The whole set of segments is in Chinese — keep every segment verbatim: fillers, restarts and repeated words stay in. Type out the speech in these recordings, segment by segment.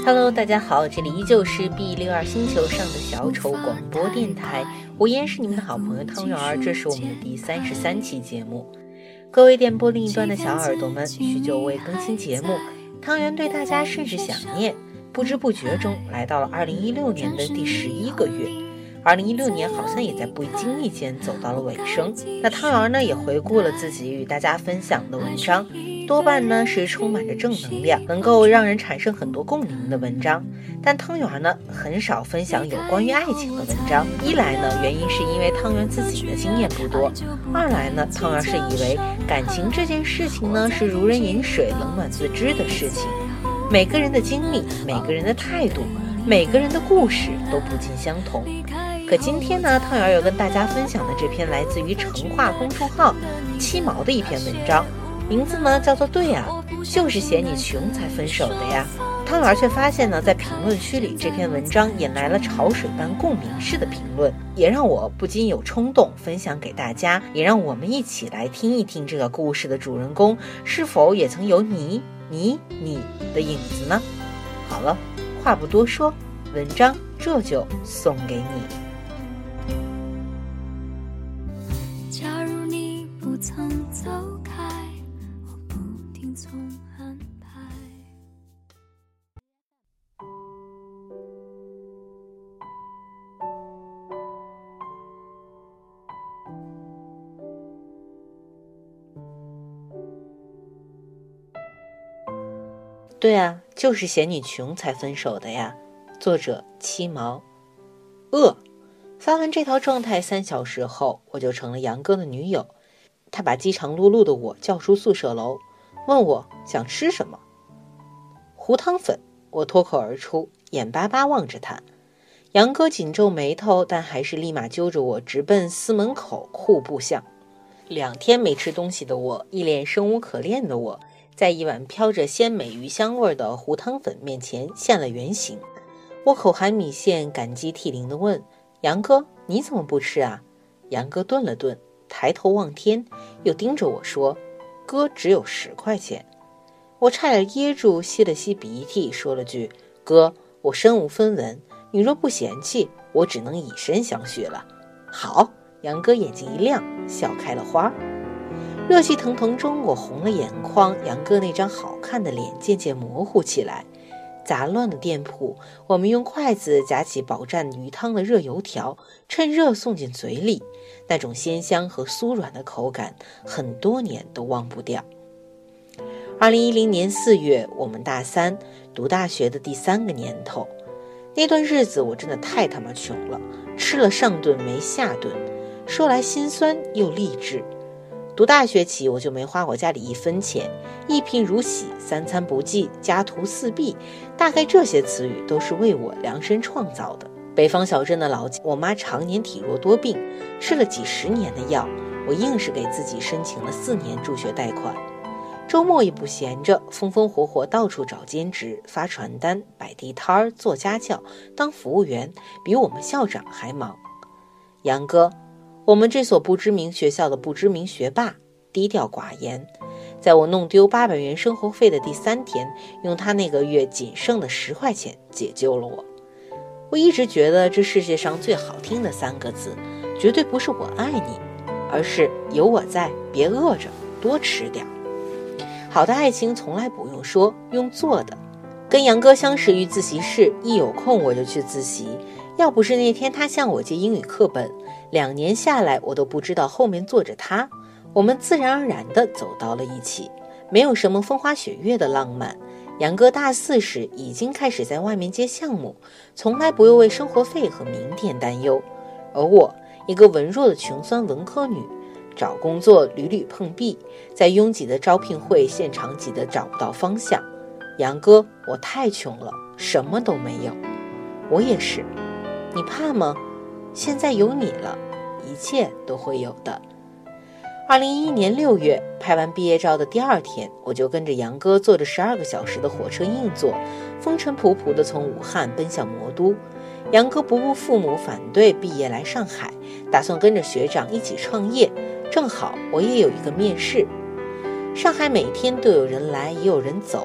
Hello， 大家好，这里依旧是 B 六二 星球上的小丑广播电台，我依然是你们的好朋友汤圆儿，这是我们的第三十三期节目。各位电波另一端的小耳朵们，许久未更新节目，汤圆对大家甚是想念，不知不觉中来到了二零一六年的第十一个月。二零一六年好像也在不经意间走到了尾声，那汤圆呢也回顾了自己与大家分享的文章，多半呢是充满着正能量，能够让人产生很多共鸣的文章。但汤圆呢很少分享有关于爱情的文章，一来呢原因是因为汤圆自己的经验不多，二来呢汤圆是以为感情这件事情呢是如人饮水，冷暖自知的事情，每个人的经历，每个人的态度，每个人的故事都不尽相同。可今天呢，汤圆要跟大家分享的这篇来自于成化公众号七毛的一篇文章，名字呢叫做对啊，就是嫌你穷才分手的呀。汤圆却发现呢，在评论区里这篇文章引来了潮水般共鸣式的评论，也让我不禁有冲动分享给大家，也让我们一起来听一听这个故事的主人公是否也曾有你你你的影子呢？好了，话不多说，文章这就送给你。 假如你不曾走开，我不听从安排。 对啊，就是嫌你穷才分手的呀。作者七毛。饿。发完这条状态三小时后，我就成了杨哥的女友。他把饥肠辘辘的我叫出宿舍楼，问我想吃什么。糊汤粉，我脱口而出，眼巴巴望着他。杨哥紧皱眉头，但还是立马揪着我直奔司门口户部巷。两天没吃东西的我，一脸生无可恋的我，在一碗飘着鲜美鱼香味的糊汤粉面前现了原形。我口含米线，感激涕零地问杨哥，你怎么不吃啊？杨哥顿了顿，抬头望天，又盯着我说，哥只有十块钱。我差点噎住，吸了吸鼻涕，说了句，哥，我身无分文，你若不嫌弃，我只能以身相许了。好。杨哥眼睛一亮，笑开了花。热气腾腾中，我红了眼眶，杨哥那张好看的脸渐渐模糊起来。杂乱的店铺，我们用筷子夹起饱蘸鱼汤的热油条，趁热送进嘴里，那种鲜香和酥软的口感，很多年都忘不掉。二零一零年四月，我们大三，读大学的第三个年头。那段日子我真的太他妈穷了，吃了上顿没下顿，说来心酸又励志。读大学起，我就没花过家里一分钱，一贫如洗，三餐不济，家徒四壁，大概这些词语都是为我量身创造的。北方小镇的老家，我妈常年体弱多病，吃了几十年的药，我硬是给自己申请了四年助学贷款。周末也不闲着，风风火火到处找兼职，发传单，摆地摊儿，做家教，当服务员，比我们校长还忙。杨哥，我们这所不知名学校的不知名学霸，低调寡言，在我弄丢八百元生活费的第三天，用他那个月仅剩的十块钱解救了我。我一直觉得这世界上最好听的三个字，绝对不是我爱你，而是有我在，别饿着，多吃点。好的爱情从来不用说，用做的。跟杨哥相识于自习室，一有空我就去自习，要不是那天他向我借英语课本，两年下来我都不知道后面坐着他，我们自然而然地走到了一起，没有什么风花雪月的浪漫。杨哥大四时已经开始在外面接项目，从来不用为生活费和明天担忧，而我一个文弱的穷酸文科女，找工作屡屡碰壁，在拥挤的招聘会现场挤得找不到方向。杨哥，我太穷了，什么都没有。我也是。你怕吗？现在有你了，一切都会有的。二零一一年六月，拍完毕业照的第二天，我就跟着杨哥坐着十二个小时的火车硬座，风尘仆仆地从武汉奔向魔都。杨哥不顾父母反对，毕业来上海，打算跟着学长一起创业，正好我也有一个面试。上海每天都有人来也有人走，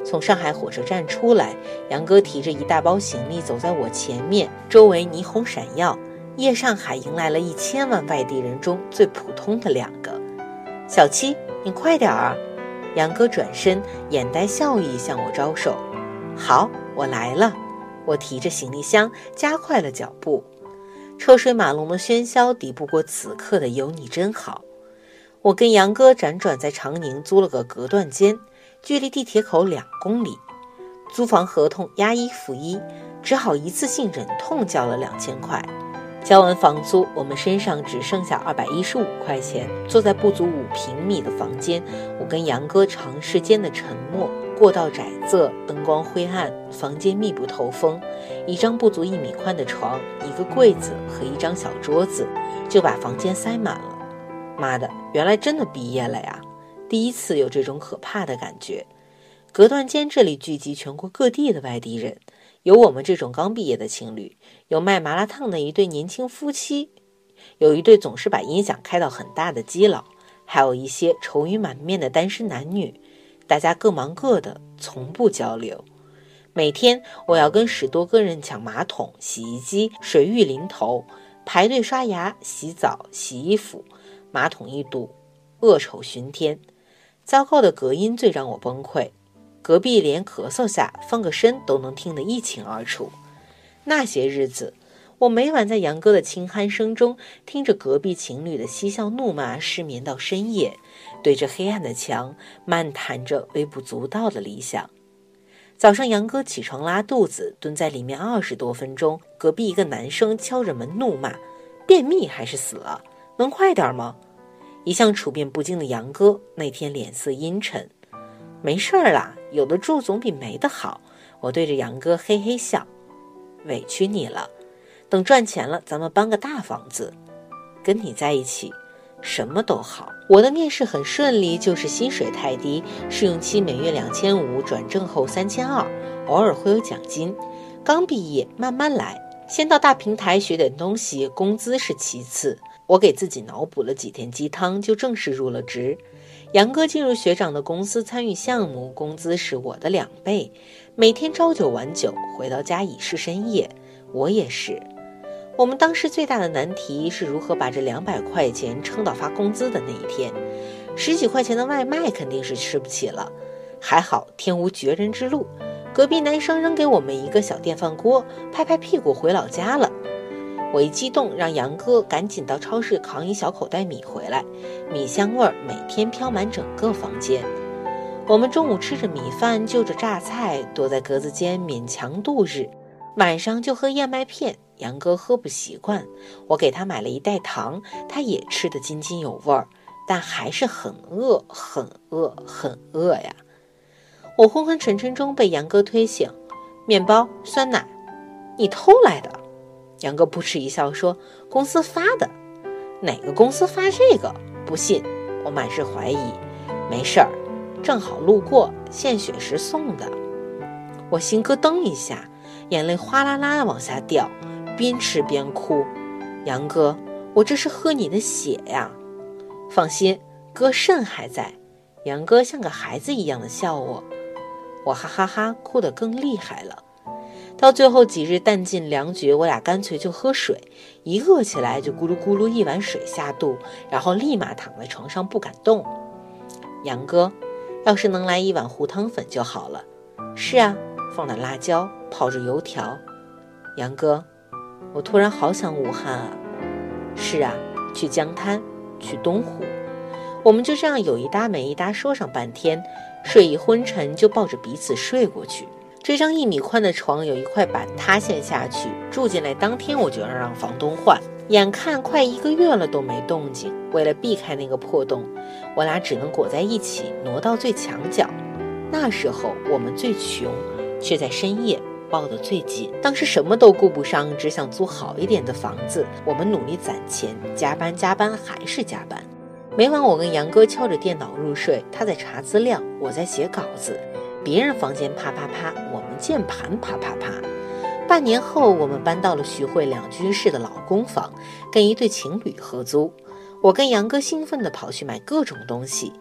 从上海火车站出来，杨哥提着一大包行李走在我前面，周围霓虹闪耀。夜上海迎来了一千万外地人中最普通的两个。小七，你快点啊！杨哥转身，眼带笑意向我招手。好，我来了。我提着行李箱，加快了脚步。车水马龙的喧嚣抵不过此刻的有你真好。我跟杨哥辗转在长宁租了个隔断间，距离地铁口两公里。租房合同押一付一，只好一次性忍痛交了两千块。交完房租，我们身上只剩下二百一十五块钱。坐在不足五平米的房间，我跟杨哥长时间的沉默。过道窄仄，灯光灰暗，房间密不透风。一张不足一米宽的床，一个柜子和一张小桌子，就把房间塞满了。妈的，原来真的毕业了呀！第一次有这种可怕的感觉。隔断间这里聚集全国各地的外地人，有我们这种刚毕业的情侣，有卖麻辣烫的一对年轻夫妻，有一对总是把音响开到很大的基佬，还有一些愁云满面的单身男女，大家各忙各的，从不交流。每天我要跟十多个人抢马桶、洗衣机，水浴淋头，排队刷牙、洗澡、洗衣服，马桶一堵，恶臭熏天。糟糕的隔音最让我崩溃，隔壁连咳嗽下翻个身都能听得一清二楚。那些日子，我每晚在杨哥的轻鼾声中，听着隔壁情侣的嬉笑怒骂，失眠到深夜，对着黑暗的墙漫谈着微不足道的理想。早上杨哥起床拉肚子，蹲在里面二十多分钟，隔壁一个男生敲着门怒骂：便秘还是死了？能快点吗？一向处变不惊的杨哥那天脸色阴沉。没事儿啦，有的住总比没的好。我对着杨哥嘿嘿笑。委屈你了，等赚钱了咱们搬个大房子。跟你在一起什么都好。我的面试很顺利，就是薪水太低，试用期每月两千五，转正后三千二，偶尔会有奖金。刚毕业慢慢来，先到大平台学点东西，工资是其次。我给自己脑补了几天鸡汤，就正式入了职。杨哥进入学长的公司参与项目，工资是我的两倍，每天朝九晚九，回到家已是深夜。我也是。我们当时最大的难题是如何把这两百块钱撑到发工资的那一天。十几块钱的外卖肯定是吃不起了，还好天无绝人之路，隔壁男生扔给我们一个小电饭锅，拍拍屁股回老家了。我一激动，让杨哥赶紧到超市扛一小口袋米回来，米香味儿每天飘满整个房间。我们中午吃着米饭，就着榨菜，躲在格子间勉强度日。晚上就喝燕麦片，杨哥喝不习惯，我给他买了一袋糖，他也吃得津津有味儿，但还是很饿，很饿，很饿呀。我昏昏沉沉中被杨哥推醒，面包、酸奶，你偷来的？杨哥扑哧一笑说：公司发的。哪个公司发这个？不信。我满是怀疑。没事儿，正好路过，献血时送的。我心咯噔一下，眼泪哗啦啦往下掉，边吃边哭。杨哥，我这是喝你的血呀。放心，哥肾还在。杨哥像个孩子一样的笑我。我哈哈哈哭得更厉害了。到最后几日弹尽粮绝，我俩干脆就喝水，一饿起来就咕噜咕噜一碗水下肚，然后立马躺在床上不敢动。杨哥，要是能来一碗糊汤粉就好了。是啊，放点辣椒，泡着油条。杨哥，我突然好想武汉啊。是啊，去江滩，去东湖。我们就这样有一搭没一搭说上半天，睡意昏沉就抱着彼此睡过去。这张一米宽的床有一块板塌陷下去，住进来当天我就要让房东换，眼看快一个月了都没动静。为了避开那个破洞，我俩只能裹在一起，挪到最墙角。那时候我们最穷，却在深夜抱得最紧。当时什么都顾不上，只想租好一点的房子。我们努力攒钱，加班加班还是加班。每晚我跟杨哥敲着电脑入睡，他在查资料，我在写稿子。别人房间啪啪啪，我们键盘啪啪啪。半年后，我们搬到了徐汇两居室的老公房，跟一对情侣合租。我跟杨哥兴奋地跑去买各种东西，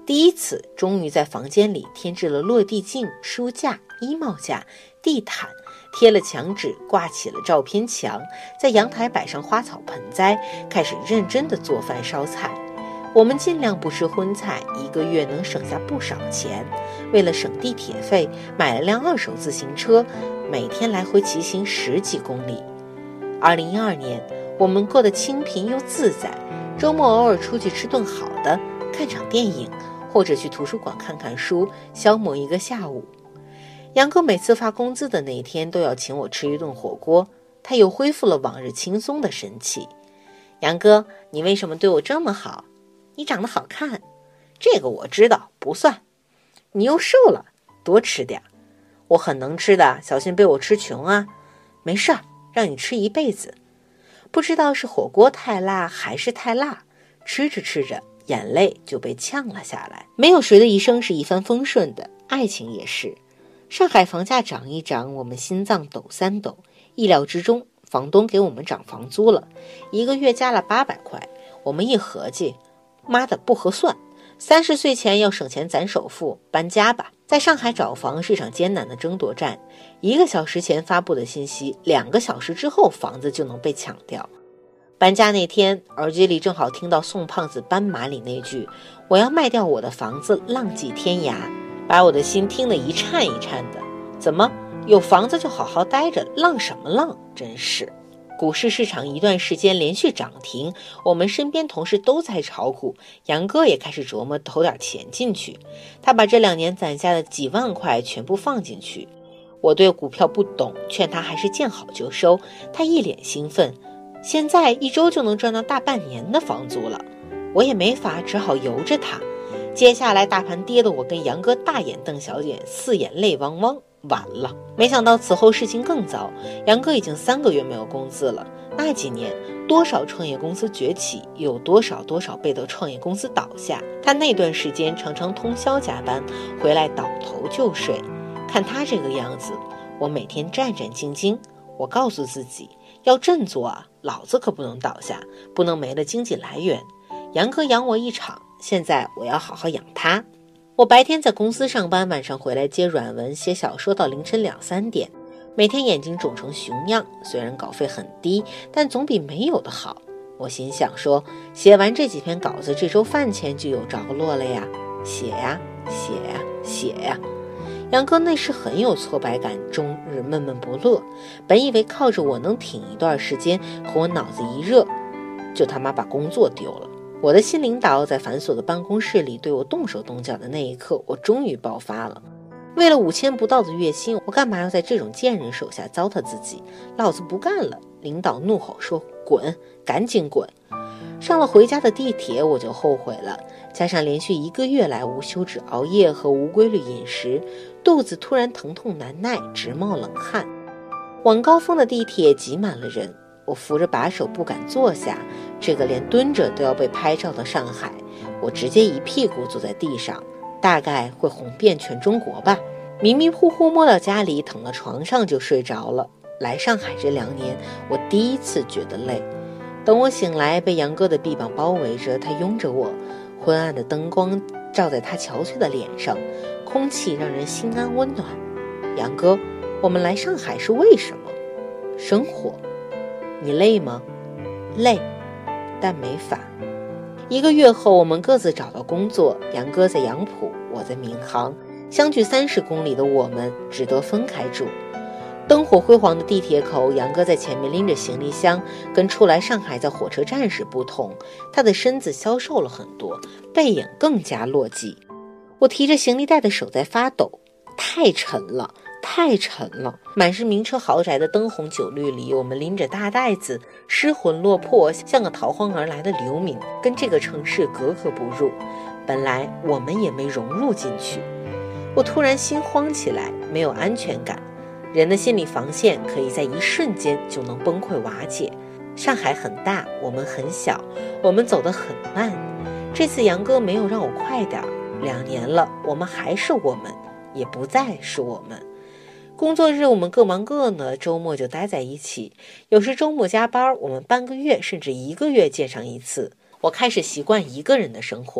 第一次终于在房间里添置了落地镜、书架、衣帽架、地毯，贴了墙纸，挂起了照片墙，在阳台摆上花草盆栽，开始认真的做饭烧菜。我们尽量不吃荤菜，一个月能省下不少钱。为了省地铁费，买了辆二手自行车，每天来回骑行十几公里。二零一二年，我们过得清贫又自在，周末偶尔出去吃顿好的，看场电影，或者去图书馆看看书，消磨一个下午。杨哥每次发工资的那一天都要请我吃一顿火锅，他又恢复了往日轻松的神气。杨哥，你为什么对我这么好？你长得好看，这个我知道，不算。你又瘦了，多吃点。我很能吃的，小心被我吃穷啊。没事儿，让你吃一辈子。不知道是火锅太辣还是太辣，吃着吃着眼泪就被呛了下来。没有谁的一生是一帆风顺的，爱情也是。上海房价涨一涨，我们心脏抖三抖。意料之中，房东给我们涨房租了，一个月加了八百块。我们一合计，妈的不合算，三十岁前要省钱攒首付，搬家吧。在上海找房是场艰难的争夺战，一个小时前发布的信息，两个小时之后房子就能被抢掉。搬家那天，耳机里正好听到宋胖子斑马里那句我要卖掉我的房子浪迹天涯，把我的心听得一颤一颤的。怎么有房子就好好待着，浪什么浪，真是。股市市场一段时间连续涨停，我们身边同事都在炒股，杨哥也开始琢磨投点钱进去。他把这两年攒下的几万块全部放进去。我对股票不懂，劝他还是见好就收，他一脸兴奋，现在一周就能赚到大半年的房租了。我也没法，只好由着他。接下来大盘跌的我跟杨哥大眼瞪小眼，四眼泪汪汪。晚了，没想到此后事情更糟，杨哥已经三个月没有工资了。那几年多少创业公司崛起，又有多少多少被的创业公司倒下。他那段时间常常通宵加班，回来倒头就睡。看他这个样子，我每天战战兢兢。我告诉自己要振作啊，老子可不能倒下，不能没了经济来源。杨哥养我一场，现在我要好好养他。我白天在公司上班，晚上回来接软文写小说到凌晨两三点，每天眼睛肿成熊样，虽然稿费很低，但总比没有的好。我心想说，写完这几篇稿子，这周饭钱就有着落了呀。写呀写呀写呀。杨哥那时很有挫败感，终日闷闷不乐，本以为靠着我能挺一段时间，可我脑子一热，就他妈把工作丢了。我的新领导在繁琐的办公室里对我动手动脚的那一刻，我终于爆发了。为了五千不到的月薪，我干嘛要在这种贱人手下糟蹋自己？老子不干了！领导怒吼说：“滚，赶紧滚！”上了回家的地铁，我就后悔了。加上连续一个月来无休止熬夜和无规律饮食，肚子突然疼痛难耐，直冒冷汗。晚高峰的地铁挤满了人，我扶着把手不敢坐下。这个连蹲着都要被拍照的上海，我直接一屁股坐在地上，大概会红遍全中国吧。迷迷糊糊摸到家里，躺到床上就睡着了。来上海这两年，我第一次觉得累。等我醒来，被杨哥的臂膀包围着，他拥着我，昏暗的灯光照在他憔悴的脸上，空气让人心安温暖。杨哥，我们来上海是为什么？生活。你累吗？累，但没法。一个月后，我们各自找到工作，杨哥在杨浦，我在闵行，相距三十公里的我们只得分开住。灯火辉煌的地铁口，杨哥在前面拎着行李箱，跟初来上海在火车站时不同，他的身子消瘦了很多，背影更加落寂。我提着行李袋的手在发抖，太沉了太沉了。满是名车豪宅的灯红酒绿里，我们拎着大袋子，失魂落魄，像个逃荒而来的流民，跟这个城市格格不入。本来我们也没融入进去。我突然心慌起来，没有安全感。人的心理防线可以在一瞬间就能崩溃瓦解。上海很大，我们很小，我们走得很慢。这次杨哥没有让我快点，两年了，我们还是我们，也不再是我们。工作日我们各忙各的，周末就待在一起，有时周末加班，我们半个月甚至一个月见上一次。我开始习惯一个人的生活，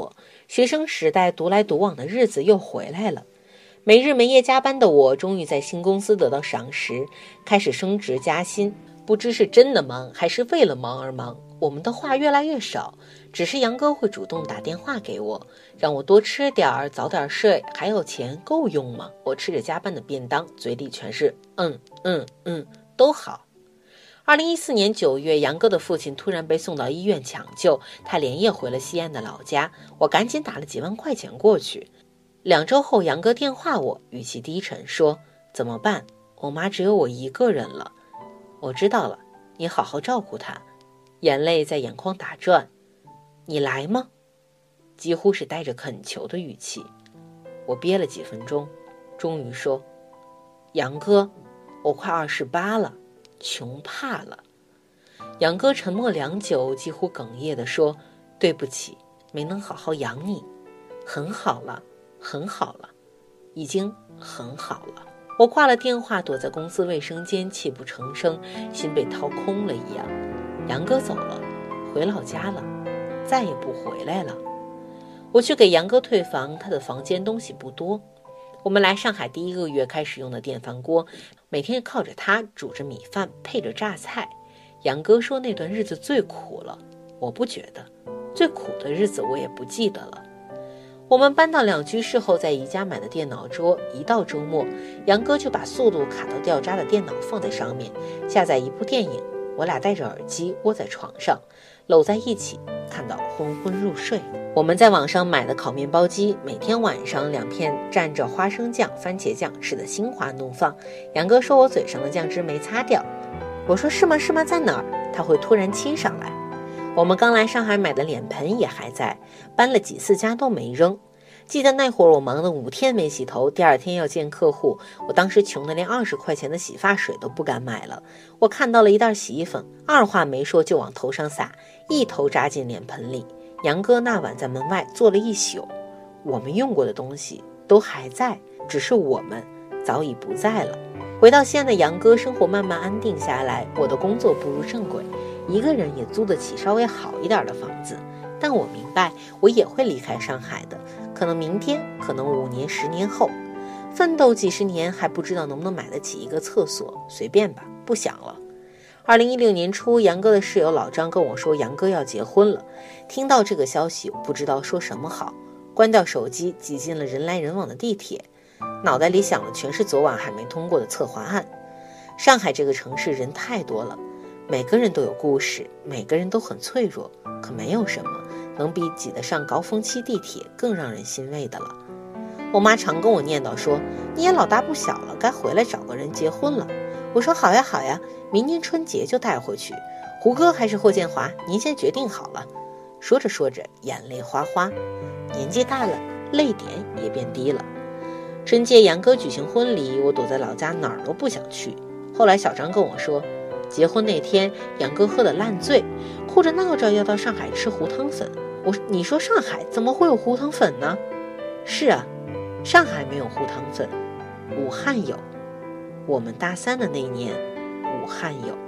学生时代独来独往的日子又回来了。没日没夜加班的我，终于在新公司得到赏识，开始升职加薪。不知是真的忙，还是为了忙而忙，我们的话越来越少，只是杨哥会主动打电话给我，让我多吃点儿，早点睡，还有钱够用吗？我吃着加班的便当，嘴里全是嗯嗯嗯，都好。二零一四年九月，杨哥的父亲突然被送到医院抢救，他连夜回了西安的老家，我赶紧打了几万块钱过去。两周后，杨哥电话我，语气低沉说：怎么办？我妈只有我一个人了。我知道了，你好好照顾她。眼泪在眼眶打转。你来吗？几乎是带着恳求的语气。我憋了几分钟，终于说：杨哥，我快二十八了，穷怕了。杨哥沉默良久，几乎哽咽地说：对不起，没能好好养你。很好了，很好了，已经很好了。我挂了电话，躲在公司卫生间，泣不成声，心被掏空了一样。杨哥走了，回老家了，再也不回来了。我去给杨哥退房，他的房间东西不多。我们来上海第一个月开始用的电饭锅，每天靠着它煮着米饭，配着榨菜。杨哥说那段日子最苦了，我不觉得，最苦的日子我也不记得了。我们搬到两居室后，在宜家买的电脑桌，一到周末，杨哥就把速度卡到掉渣的电脑放在上面，下载一部电影，我俩戴着耳机窝在床上，搂在一起，看到昏昏入睡。我们在网上买的烤面包机，每天晚上两片蘸着花生酱、番茄酱，吃得心花怒放。杨哥说我嘴上的酱汁没擦掉，我说是吗是吗，在哪儿？他会突然亲上来。我们刚来上海买的脸盆也还在，搬了几次家都没扔。记得那会儿我忙了五天没洗头，第二天要见客户，我当时穷得连二十块钱的洗发水都不敢买了。我看到了一袋洗衣粉，二话没说就往头上撒，一头扎进脸盆里。杨哥那晚在门外坐了一宿，我们用过的东西都还在，只是我们早已不在了。回到西安的杨哥生活慢慢安定下来，我的工作步入正轨，一个人也租得起稍微好一点的房子。但我明白我也会离开上海的，可能明天，可能五年十年后，奋斗几十年还不知道能不能买得起一个厕所，随便吧，不想了。二零一六年初，杨哥的室友老张跟我说杨哥要结婚了，听到这个消息我不知道说什么好，关掉手机，挤进了人来人往的地铁，脑袋里想的全是昨晚还没通过的策划案。上海这个城市人太多了，每个人都有故事，每个人都很脆弱，可没有什么能比挤得上高峰期地铁更让人欣慰的了。我妈常跟我念叨说，你也老大不小了，该回来找个人结婚了。我说好呀好呀，明年春节就带回去。胡歌还是霍建华，您先决定好了。说着说着眼泪哗哗，年纪大了，泪点也变低了。春节杨哥举行婚礼，我躲在老家哪儿都不想去。后来小张跟我说，结婚那天杨哥喝得烂醉，哭着闹着要到上海吃胡汤粉。我你说上海怎么会有胡汤粉呢？是啊，上海没有胡汤粉，武汉有。我们大三的那年，武汉有。